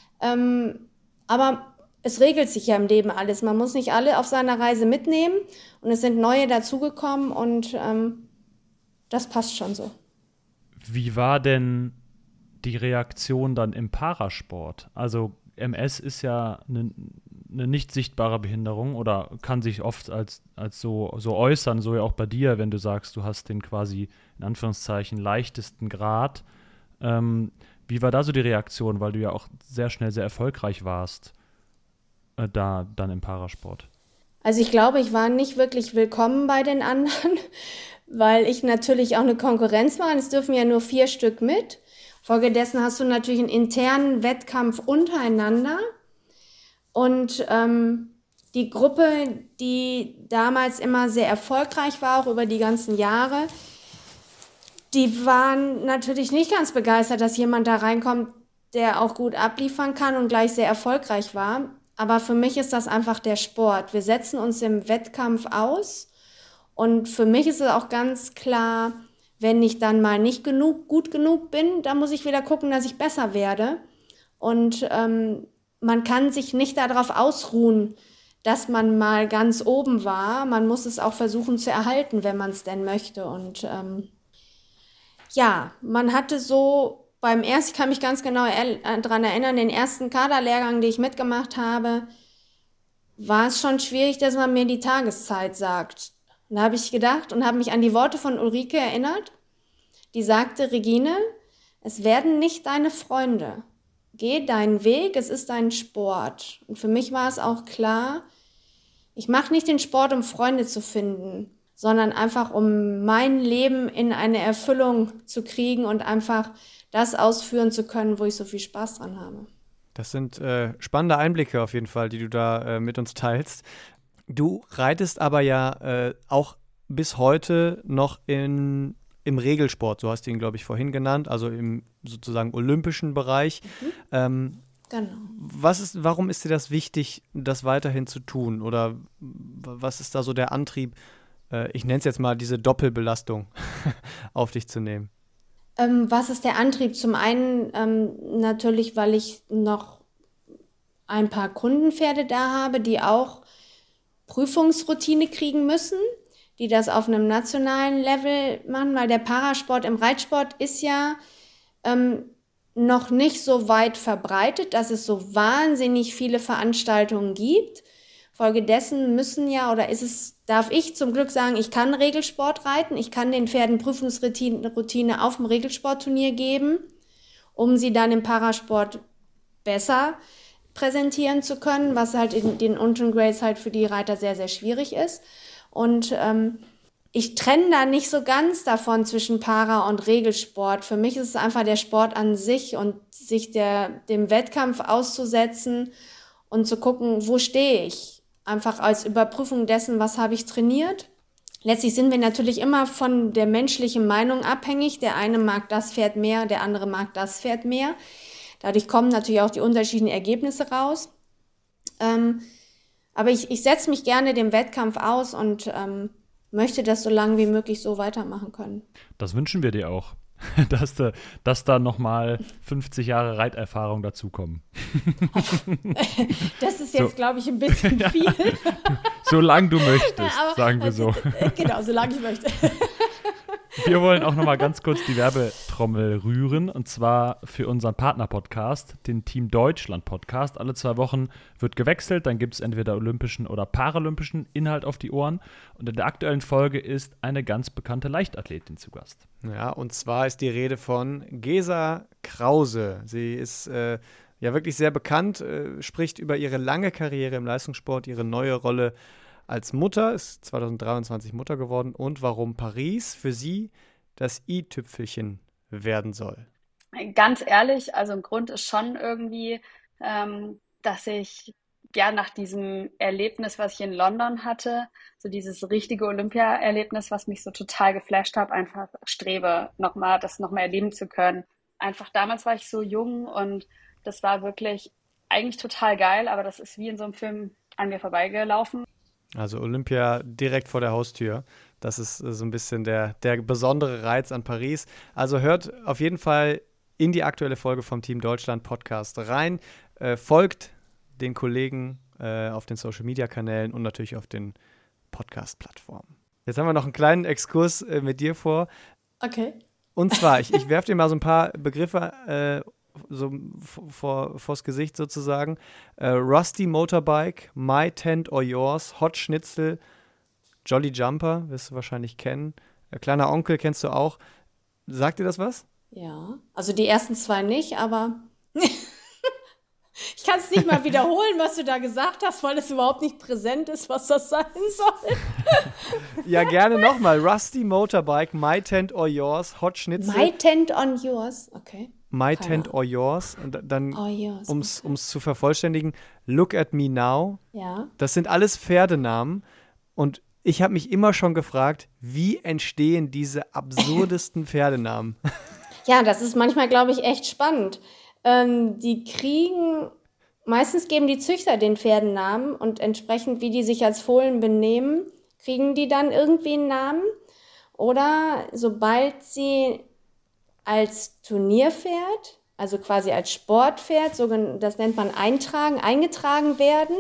Aber es regelt sich ja im Leben alles. Man muss nicht alle auf seiner Reise mitnehmen und es sind neue dazugekommen und das passt schon so. Wie war denn die Reaktion dann im Parasport? Also MS ist ja eine nicht sichtbare Behinderung oder kann sich oft als so äußern, so ja auch bei dir, wenn du sagst, du hast den quasi in Anführungszeichen leichtesten Grad. Wie war da so die Reaktion, weil du ja auch sehr schnell sehr erfolgreich warst, da dann im Parasport? Also ich glaube, ich war nicht wirklich willkommen bei den anderen, weil ich natürlich auch eine Konkurrenz war. Und es dürfen ja nur 4 Stück mit. Folgedessen hast du natürlich einen internen Wettkampf untereinander. Und die Gruppe, die damals immer sehr erfolgreich war, auch über die ganzen Jahre, die waren natürlich nicht ganz begeistert, dass jemand da reinkommt, der auch gut abliefern kann und gleich sehr erfolgreich war. Aber für mich ist das einfach der Sport. Wir setzen uns im Wettkampf aus. Und für mich ist es auch ganz klar, wenn ich dann mal nicht gut genug bin, dann muss ich wieder gucken, dass ich besser werde. Und man kann sich nicht darauf ausruhen, dass man mal ganz oben war. Man muss es auch versuchen zu erhalten, wenn man es denn möchte. Und ja, man hatte so ich kann mich ganz genau daran erinnern, den ersten Kaderlehrgang, den ich mitgemacht habe, war es schon schwierig, dass man mir die Tageszeit sagt. Und da habe ich gedacht und habe mich an die Worte von Ulrike erinnert, die sagte: Regine, es werden nicht deine Freunde. Geh deinen Weg, es ist dein Sport. Und für mich war es auch klar, ich mache nicht den Sport, um Freunde zu finden, sondern einfach, um mein Leben in eine Erfüllung zu kriegen und einfach das ausführen zu können, wo ich so viel Spaß dran habe. Das sind spannende Einblicke auf jeden Fall, die du da mit uns teilst. Du reitest aber ja auch bis heute noch im Regelsport, so hast du ihn, glaube ich, vorhin genannt, also im sozusagen olympischen Bereich. Genau. Warum ist dir das wichtig, das weiterhin zu tun? Oder was ist da so der Antrieb, ich nenne es jetzt mal diese Doppelbelastung, auf dich zu nehmen? Was ist der Antrieb? Zum einen natürlich, weil ich noch ein paar Kundenpferde da habe, die auch Prüfungsroutine kriegen müssen, die das auf einem nationalen Level machen, weil der Parasport im Reitsport ist ja noch nicht so weit verbreitet, dass es so wahnsinnig viele Veranstaltungen gibt. Folgedessen darf ich zum Glück sagen, ich kann Regelsport reiten, ich kann den Pferden Prüfungsroutine auf dem Regelsportturnier geben, um sie dann im Parasport besser präsentieren zu können, was halt in den unteren Grades halt für die Reiter sehr, sehr schwierig ist. Und ich trenne da nicht so ganz davon zwischen Para- und Regelsport. Für mich ist es einfach der Sport an sich und sich dem Wettkampf auszusetzen und zu gucken, wo stehe ich? Einfach als Überprüfung dessen, was habe ich trainiert. Letztlich sind wir natürlich immer von der menschlichen Meinung abhängig. Der eine mag das Pferd mehr, der andere mag das Pferd mehr. Dadurch kommen natürlich auch die unterschiedlichen Ergebnisse raus. Aber ich setze mich gerne dem Wettkampf aus und möchte das so lange wie möglich so weitermachen können. Das wünschen wir dir auch, dass da nochmal 50 Jahre Reiterfahrung dazukommen. Das ist jetzt, glaube ich, ein bisschen viel. Solange du möchtest, sagen wir so. Genau, solange ich möchte. Wir wollen auch nochmal ganz kurz die Werbetrommel rühren, und zwar für unseren Partner-Podcast, den Team Deutschland-Podcast. Alle 2 Wochen wird gewechselt, dann gibt es entweder olympischen oder paralympischen Inhalt auf die Ohren. Und in der aktuellen Folge ist eine ganz bekannte Leichtathletin zu Gast. Ja, und zwar ist die Rede von Gesa Krause. Sie ist ja wirklich sehr bekannt, spricht über ihre lange Karriere im Leistungssport, ihre neue Rolle als Mutter, ist 2023 Mutter geworden, und warum Paris für sie das i-Tüpfelchen werden soll. Ganz ehrlich, also ein Grund ist schon irgendwie, dass ich ja nach diesem Erlebnis, was ich in London hatte, so dieses richtige Olympia-Erlebnis, was mich so total geflasht hat, einfach strebe, das nochmal erleben zu können. Einfach damals war ich so jung und das war wirklich eigentlich total geil, aber das ist wie in so einem Film an mir vorbeigelaufen. Also Olympia direkt vor der Haustür. Das ist so ein bisschen der besondere Reiz an Paris. Also hört auf jeden Fall in die aktuelle Folge vom Team Deutschland Podcast rein. Folgt den Kollegen auf den Social-Media-Kanälen und natürlich auf den Podcast-Plattformen. Jetzt haben wir noch einen kleinen Exkurs mit dir vor. Okay. Und zwar, ich werfe dir mal so ein paar Begriffe so vors Gesicht sozusagen. Rusty Motorbike, My Tent or Yours, Hot Schnitzel, Jolly Jumper, wirst du wahrscheinlich kennen. Kleiner Onkel kennst du auch. Sagt dir das was? Ja, also die ersten 2 nicht, aber ich kann es nicht mal wiederholen, was du da gesagt hast, weil es überhaupt nicht präsent ist, was das sein soll. Ja, gerne nochmal. Rusty Motorbike, My Tent or Yours, Hot Schnitzel. My Tent on Yours, okay. My Tent or Yours. Und dann, yours. um es zu vervollständigen, Look at Me Now. Ja. Das sind alles Pferdenamen. Und ich habe mich immer schon gefragt, wie entstehen diese absurdesten Pferdenamen? Ja, das ist manchmal, glaube ich, echt spannend. Meistens geben die Züchter den Pferden Namen und entsprechend, wie die sich als Fohlen benehmen, kriegen die dann irgendwie einen Namen. Oder sobald sie als Turnierpferd, also quasi als Sportpferd, das nennt man eingetragen werden,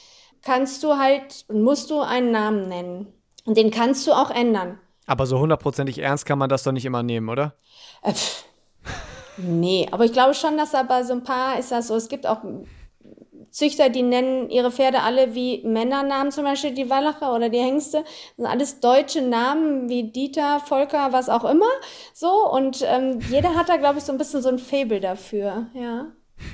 musst du einen Namen nennen. Und den kannst du auch ändern. Aber so 100%ig ernst kann man das doch nicht immer nehmen, oder? Nee, aber ich glaube schon, dass aber so ein paar ist das so. Es gibt auch Züchter, die nennen ihre Pferde alle wie Männernamen, zum Beispiel die Wallacher oder die Hengste. Das sind alles deutsche Namen wie Dieter, Volker, was auch immer. So, und jeder hat da, glaube ich, so ein bisschen so ein Faible dafür, ja.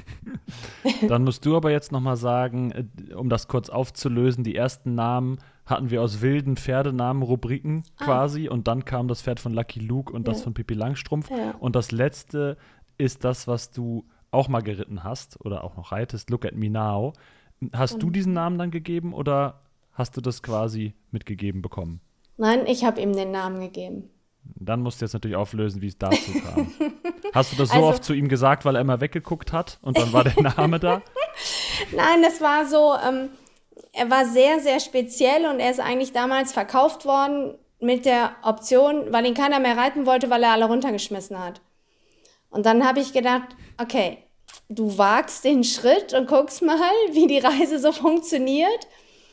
Dann musst du aber jetzt nochmal sagen, um das kurz aufzulösen, die ersten Namen hatten wir aus wilden Pferdenamen-Rubriken quasi und dann kam das Pferd von Lucky Luke und das von Pippi Langstrumpf. Ja. Und das letzte ist das, was du auch mal geritten hast oder auch noch reitest, Look at Me Now. Hast du diesen Namen dann gegeben oder hast du das quasi mitgegeben bekommen? Nein, ich habe ihm den Namen gegeben. Dann musst du jetzt natürlich auflösen, wie es dazu kam. Hast du das so oft zu ihm gesagt, weil er immer weggeguckt hat und dann war der Name da? Nein, das war so, er war sehr, sehr speziell und er ist eigentlich damals verkauft worden mit der Option, weil ihn keiner mehr reiten wollte, weil er alle runtergeschmissen hat. Und dann habe ich gedacht, okay, du wagst den Schritt und guckst mal, wie die Reise so funktioniert.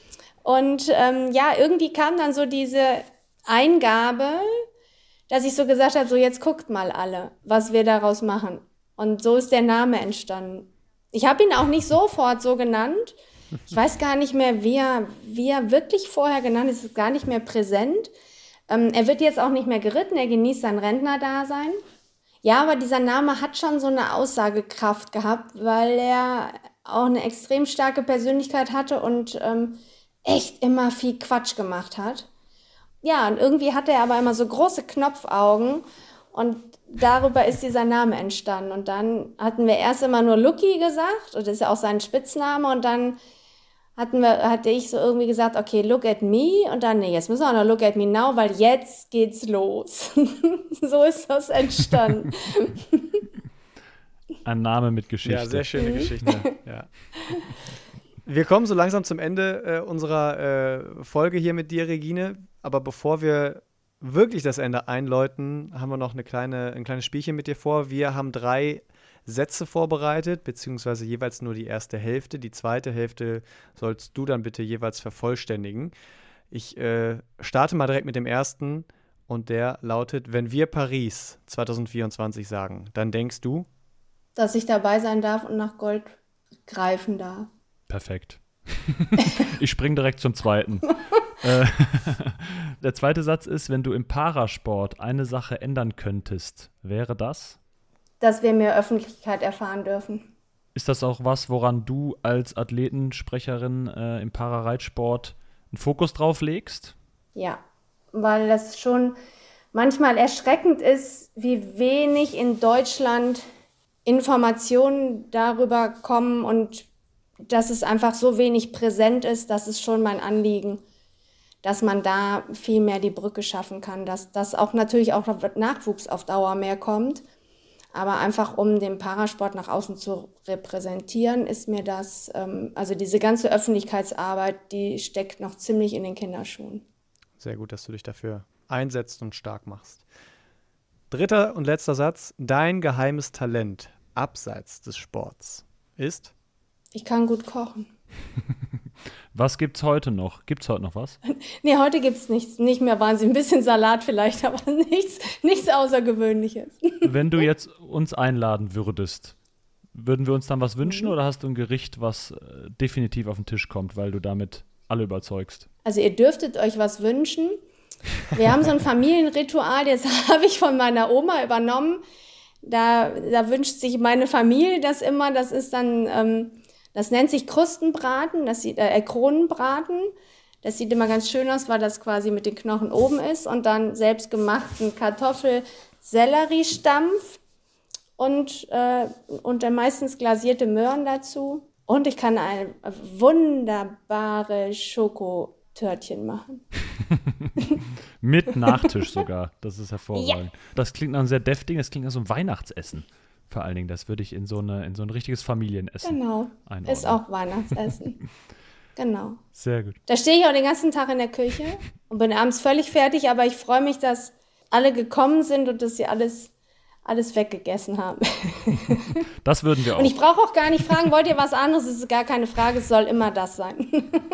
Und irgendwie kam dann so diese Eingabe, dass ich so gesagt habe, so jetzt guckt mal alle, was wir daraus machen. Und so ist der Name entstanden. Ich habe ihn auch nicht sofort so genannt. Ich weiß gar nicht mehr, wie er wirklich vorher genannt ist. Es ist gar nicht mehr präsent. Er wird jetzt auch nicht mehr geritten, er genießt sein Rentnerdasein. Ja, aber dieser Name hat schon so eine Aussagekraft gehabt, weil er auch eine extrem starke Persönlichkeit hatte und echt immer viel Quatsch gemacht hat. Ja, und irgendwie hatte er aber immer so große Knopfaugen und darüber ist dieser Name entstanden. Und dann hatten wir erst immer nur Lucky gesagt, und das ist ja auch sein Spitzname, und dann hatte ich so irgendwie gesagt, okay, look at me, und dann, nee, jetzt müssen wir auch noch look at me now, weil jetzt geht's los. So ist das entstanden. Ein Name mit Geschichte. Ja, sehr schöne Geschichte. Ja. Wir kommen so langsam zum Ende unserer Folge hier mit dir, Regine. Aber bevor wir wirklich das Ende einläuten, haben wir noch ein kleines Spielchen mit dir vor. Wir haben 3 Sätze vorbereitet, beziehungsweise jeweils nur die erste Hälfte. Die zweite Hälfte sollst du dann bitte jeweils vervollständigen. Ich starte mal direkt mit dem ersten und der lautet: Wenn wir Paris 2024 sagen, dann denkst du? Dass ich dabei sein darf und nach Gold greifen darf. Perfekt. Ich springe direkt zum zweiten. Der zweite Satz ist: Wenn du im Parasport eine Sache ändern könntest, wäre das? Dass wir mehr Öffentlichkeit erfahren dürfen. Ist das auch was, woran du als Athletensprecherin im Parareitsport einen Fokus drauf legst? Ja, weil das schon manchmal erschreckend ist, wie wenig in Deutschland Informationen darüber kommen und dass es einfach so wenig präsent ist. Das ist schon mein Anliegen, dass man da viel mehr die Brücke schaffen kann, dass das auch natürlich auch Nachwuchs auf Dauer mehr kommt. Aber einfach, um den Parasport nach außen zu repräsentieren, ist mir das, also diese ganze Öffentlichkeitsarbeit, die steckt noch ziemlich in den Kinderschuhen. Sehr gut, dass du dich dafür einsetzt und stark machst. Dritter und letzter Satz: Dein geheimes Talent abseits des Sports ist? Ich kann gut kochen. Was gibt's heute noch? Gibt's heute noch was? Nee, heute gibt's nichts. Nicht mehr Wahnsinn. Ein bisschen Salat vielleicht, aber nichts Außergewöhnliches. Wenn du jetzt uns einladen würdest würden wir uns dann was wünschen oder hast du ein Gericht, was definitiv auf den Tisch kommt, weil du damit alle überzeugst? Also ihr dürftet euch was wünschen. Wir haben so ein Familienritual, das habe ich von meiner Oma übernommen. Da wünscht sich meine Familie das immer. Das ist dann, das nennt sich Krustenbraten, Kronenbraten. Das sieht immer ganz schön aus, weil das quasi mit den Knochen oben ist. Und dann selbstgemachten Kartoffel-Sellerie-Stampf und dann meistens glasierte Möhren dazu. Und ich kann eine wunderbare Schokotörtchen machen. Mit Nachtisch sogar. Das ist hervorragend. Ja. Das klingt nach einem sehr deftigen, das klingt nach so einem Weihnachtsessen. Vor allen Dingen, das würde ich in so ein richtiges Familienessen einordnen. Ist auch Weihnachtsessen. Genau. Sehr gut. Da stehe ich auch den ganzen Tag in der Küche und bin abends völlig fertig, aber ich freue mich, dass alle gekommen sind und dass sie alles weggegessen haben. Das würden wir auch. Und ich brauche auch gar nicht fragen, wollt ihr was anderes? Es ist gar keine Frage, es soll immer das sein.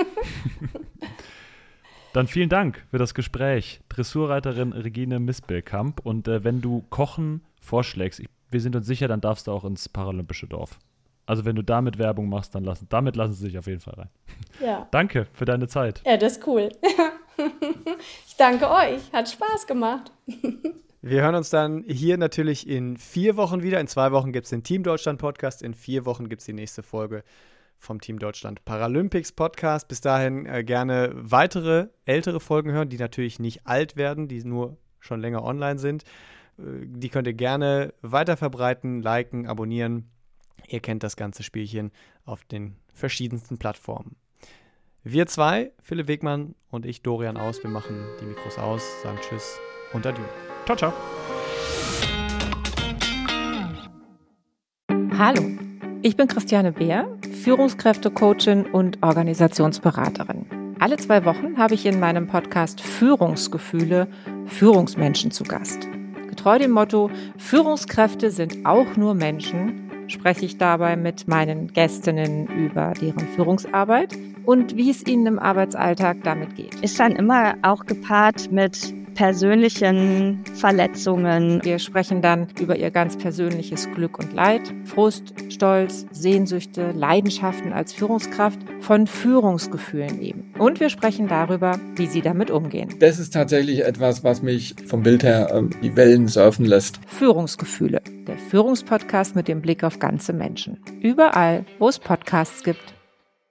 Dann vielen Dank für das Gespräch, Dressurreiterin Regine Mispelkamp. Und wenn du Kochen vorschlägst, wir sind uns sicher, dann darfst du auch ins Paralympische Dorf. Also wenn du damit Werbung machst, dann lassen sie sich auf jeden Fall rein. Ja. Danke für deine Zeit. Ja, das ist cool. Ich danke euch, hat Spaß gemacht. Wir hören uns dann hier natürlich in 4 Wochen wieder. In 2 Wochen gibt es den Team Deutschland Podcast. In 4 Wochen gibt es die nächste Folge vom Team Deutschland Paralympics Podcast. Bis dahin gerne weitere ältere Folgen hören, die natürlich nicht alt werden, die nur schon länger online sind. Die könnt ihr gerne weiter verbreiten, liken, abonnieren. Ihr kennt das ganze Spielchen auf den verschiedensten Plattformen. Wir zwei, Philipp Wegmann und ich, Dorian Aus, wir machen die Mikros aus, sagen Tschüss und Adieu. Ciao, ciao. Hallo, ich bin Christiane Beer, Führungskräftecoachin und Organisationsberaterin. Alle 2 Wochen habe ich in meinem Podcast Führungsgefühle Führungsmenschen zu Gast. Getreu dem Motto, Führungskräfte sind auch nur Menschen, spreche ich dabei mit meinen Gästinnen über deren Führungsarbeit und wie es ihnen im Arbeitsalltag damit geht. Ist dann immer auch gepaart mit persönlichen Verletzungen. Wir sprechen dann über ihr ganz persönliches Glück und Leid, Frust, Stolz, Sehnsüchte, Leidenschaften als Führungskraft, von Führungsgefühlen eben. Und wir sprechen darüber, wie sie damit umgehen. Das ist tatsächlich etwas, was mich vom Bild her die Wellen surfen lässt. Führungsgefühle, der Führungspodcast mit dem Blick auf ganze Menschen. Überall, wo es Podcasts gibt.